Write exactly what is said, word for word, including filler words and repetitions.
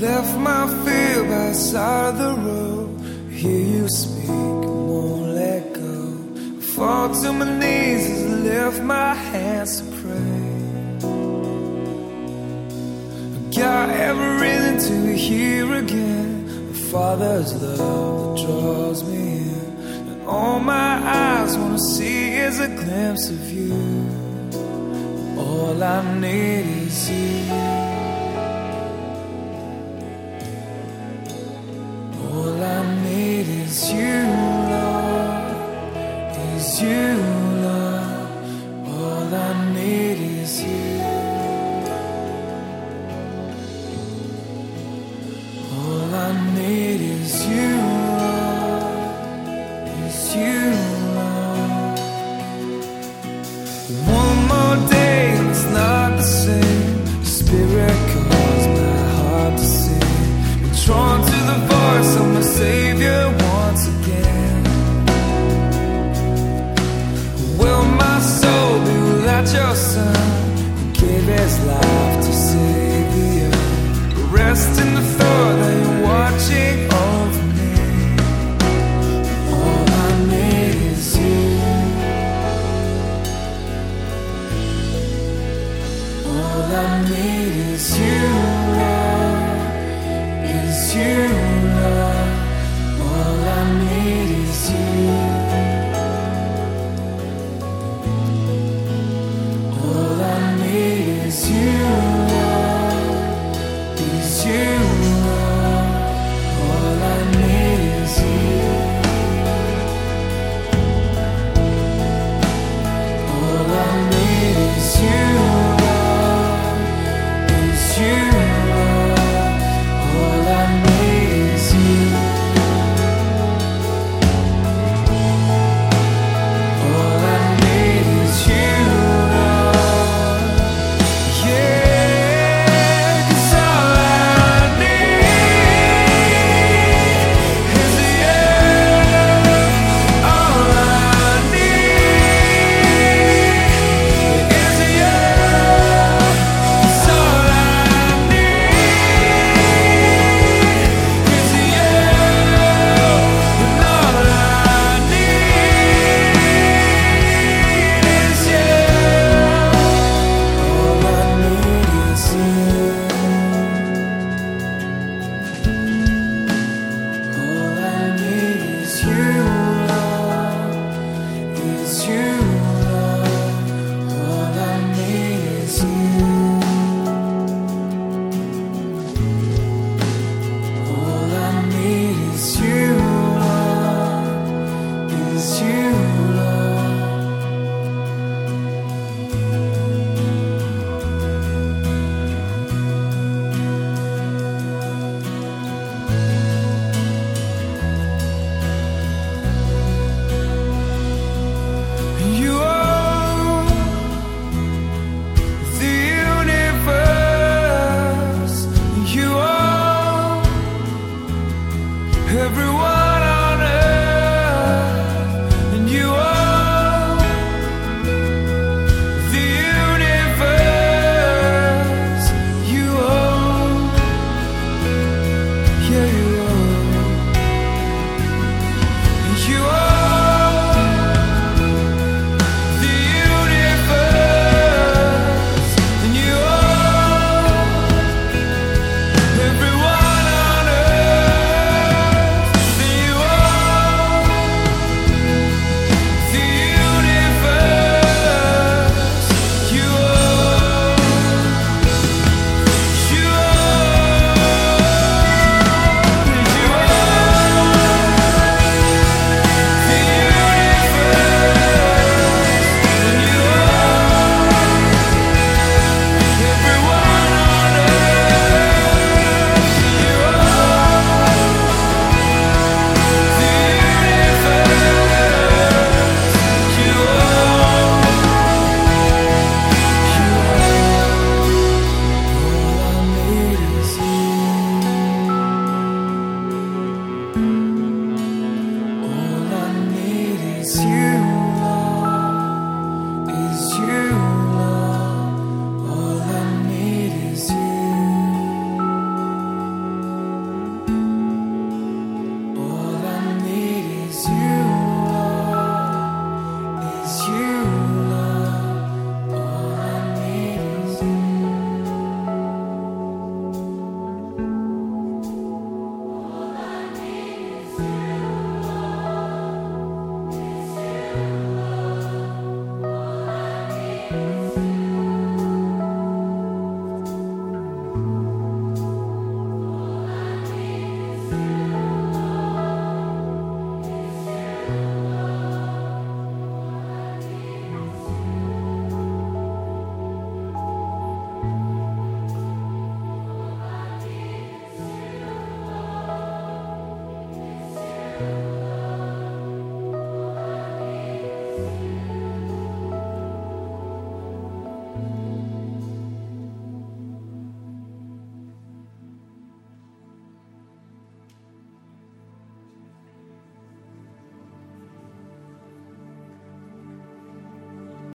left my fear by the side of the road. I hear you speak, won't let go. I fall to my knees as I lift my hands to pray. I got every reason to be here again. The Father's love that draws me in, and all my eyes wanna see is a glimpse of you. All I need is you. All I need is you, Lord, is you, Lord. All I need is you. All I need is you, Lord, is you, Lord. One more day and it's not the same. The Spirit calls my heart to sing. I'm drawn to the voice of my Savior once again. Will my soul be without your Son, who gave his life to save the earth? Rest in the thought that you're watching over me. All I need is you. All I need is you, Lord, is you, Lord. All I need is you. All I need is you, Lord, is you, Lord. All I need is you. All I need is you, Lord, is you, Lord. All I need is you.